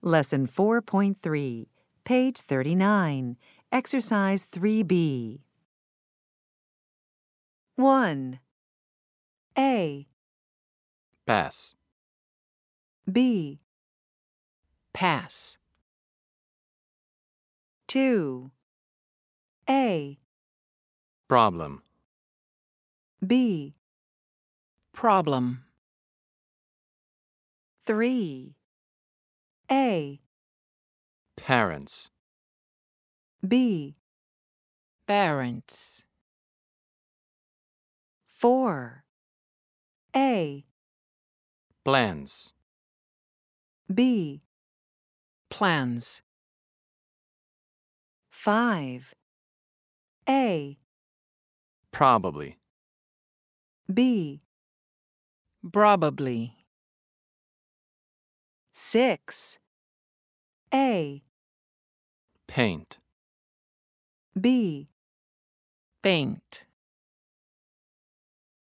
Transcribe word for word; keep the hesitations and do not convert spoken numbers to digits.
Lesson four point three, page thirty-nine, Exercise three B. one. A, Pass. B. Pass. two. A, Problem. B. Problem. three. A, Parents. B. Parents. four. A, Plans. B. Plans. five. A, Probably. B. Probably. six. A, Paint. B. Paint.